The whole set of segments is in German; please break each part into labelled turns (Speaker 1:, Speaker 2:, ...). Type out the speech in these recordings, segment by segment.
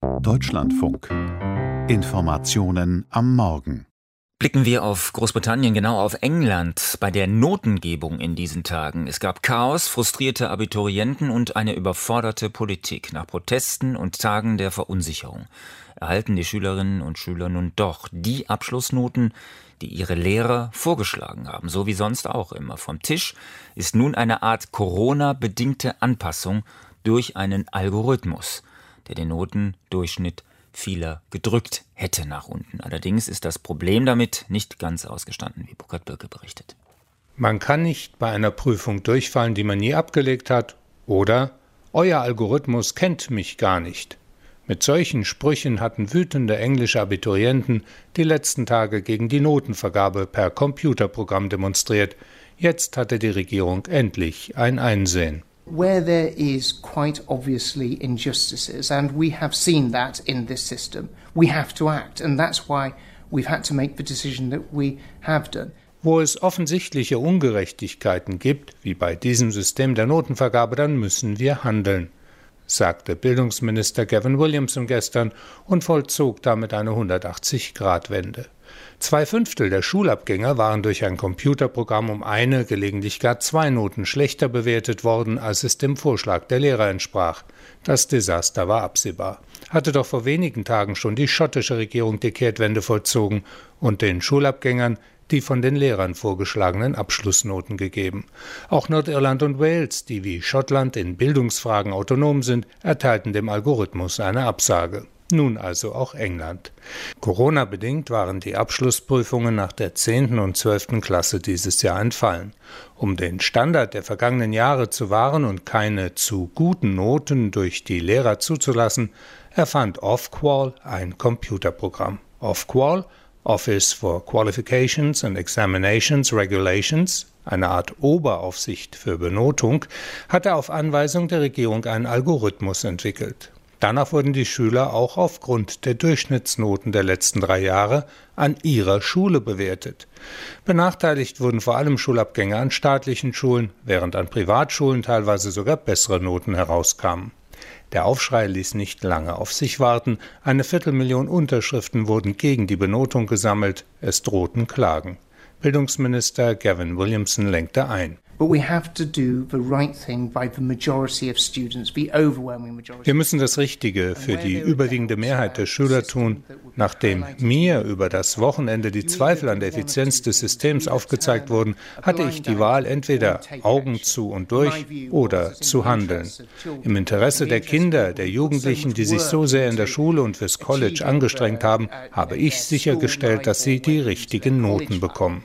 Speaker 1: Deutschlandfunk. Informationen am Morgen.
Speaker 2: Blicken wir auf Großbritannien, genau auf England, bei der Notengebung in diesen Tagen. Es gab Chaos, frustrierte Abiturienten und eine überforderte Politik. Nach Protesten und Tagen der Verunsicherung erhalten die Schülerinnen und Schüler nun doch die Abschlussnoten, die ihre Lehrer vorgeschlagen haben, so wie sonst auch immer. Vom Tisch ist nun eine Art Corona-bedingte Anpassung durch einen Algorithmus, der den Notendurchschnitt vieler gedrückt hätte nach unten. Allerdings ist das Problem damit nicht ganz ausgestanden, wie Burkhard Birke berichtet.
Speaker 3: Man kann nicht bei einer Prüfung durchfallen, die man nie abgelegt hat, oder euer Algorithmus kennt mich gar nicht. Mit solchen Sprüchen hatten wütende englische Abiturienten die letzten Tage gegen die Notenvergabe per Computerprogramm demonstriert. Jetzt hatte die Regierung endlich ein Einsehen.
Speaker 4: Where there is quite obviously injustices, and we have seen that in this system, we have to act, and that's why we've had to make the decision that we have done.
Speaker 3: Wo es offensichtliche Ungerechtigkeiten gibt, wie bei diesem System der Notenvergabe, dann müssen wir handeln, sagte Bildungsminister Gavin Williamson gestern und vollzog damit eine 180-Grad-Wende. 2/5 der Schulabgänger waren durch ein Computerprogramm um eine, gelegentlich gar 2 Noten schlechter bewertet worden, als es dem Vorschlag der Lehrer entsprach. Das Desaster war absehbar. Hatte doch vor wenigen Tagen schon die schottische Regierung die Kehrtwende vollzogen und den Schulabgängern die von den Lehrern vorgeschlagenen Abschlussnoten gegeben. Auch Nordirland und Wales, die wie Schottland in Bildungsfragen autonom sind, erteilten dem Algorithmus eine Absage. Nun also auch England. Corona-bedingt waren die Abschlussprüfungen nach der 10. und 12. Klasse dieses Jahr entfallen. Um den Standard der vergangenen Jahre zu wahren und keine zu guten Noten durch die Lehrer zuzulassen, erfand Ofqual ein Computerprogramm. Ofqual, Office for Qualifications and Examinations Regulations, eine Art Oberaufsicht für Benotung, hatte auf Anweisung der Regierung einen Algorithmus entwickelt. Danach wurden die Schüler auch aufgrund der Durchschnittsnoten der letzten 3 Jahre an ihrer Schule bewertet. Benachteiligt wurden vor allem Schulabgänger an staatlichen Schulen, während an Privatschulen teilweise sogar bessere Noten herauskamen. Der Aufschrei ließ nicht lange auf sich warten. 250.000 Unterschriften wurden gegen die Benotung gesammelt. Es drohten Klagen. Bildungsminister Gavin Williamson lenkte ein. Wir müssen das Richtige für die überwiegende Mehrheit der Schüler tun. Nachdem mir über das Wochenende die Zweifel an der Effizienz des Systems aufgezeigt wurden, hatte ich die Wahl, entweder Augen zu und durch oder zu handeln. Im Interesse der Kinder, der Jugendlichen, die sich so sehr in der Schule und fürs College angestrengt haben, habe ich sichergestellt, dass sie die richtigen Noten bekommen.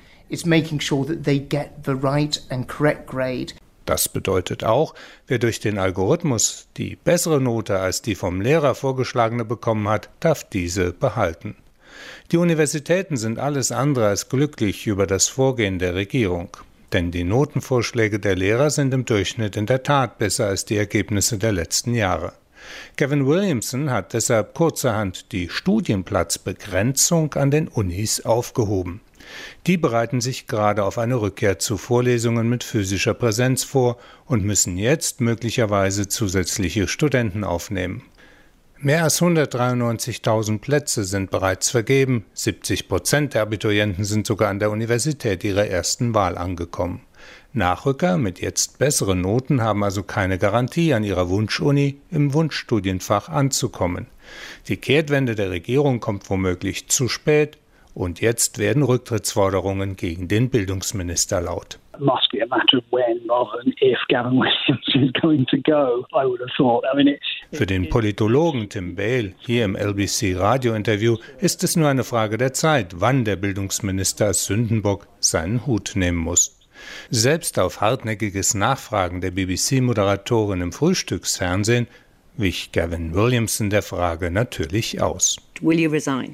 Speaker 3: Das bedeutet auch, wer durch den Algorithmus die bessere Note als die vom Lehrer vorgeschlagene bekommen hat, darf diese behalten. Die Universitäten sind alles andere als glücklich über das Vorgehen der Regierung. Denn die Notenvorschläge der Lehrer sind im Durchschnitt in der Tat besser als die Ergebnisse der letzten Jahre. Gavin Williamson hat deshalb kurzerhand die Studienplatzbegrenzung an den Unis aufgehoben. Die bereiten sich gerade auf eine Rückkehr zu Vorlesungen mit physischer Präsenz vor und müssen jetzt möglicherweise zusätzliche Studenten aufnehmen. Mehr als 193.000 Plätze sind bereits vergeben. 70% der Abiturienten sind sogar an der Universität ihrer ersten Wahl angekommen. Nachrücker mit jetzt besseren Noten haben also keine Garantie, an ihrer Wunschuni im Wunschstudienfach anzukommen. Die Kehrtwende der Regierung kommt womöglich zu spät. Und jetzt werden Rücktrittsforderungen gegen den Bildungsminister laut. Für den Politologen Tim Bale hier im LBC-Radio-Interview ist es nur eine Frage der Zeit, wann der Bildungsminister als Sündenbock seinen Hut nehmen muss. Selbst auf hartnäckiges Nachfragen der BBC-Moderatorin im Frühstücksfernsehen wich Gavin Williamson der Frage natürlich aus.
Speaker 5: Will you resign?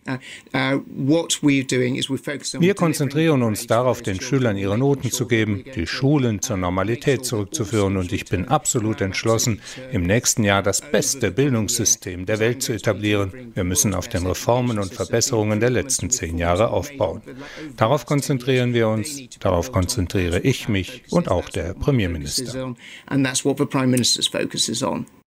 Speaker 3: Wir konzentrieren uns darauf, den Schülern ihre Noten zu geben, die Schulen zur Normalität zurückzuführen, und ich bin absolut entschlossen, im nächsten Jahr das beste Bildungssystem der Welt zu etablieren. Wir müssen auf den Reformen und Verbesserungen der letzten 10 Jahre aufbauen. Darauf konzentrieren wir uns, darauf konzentriere ich mich und auch der Premierminister.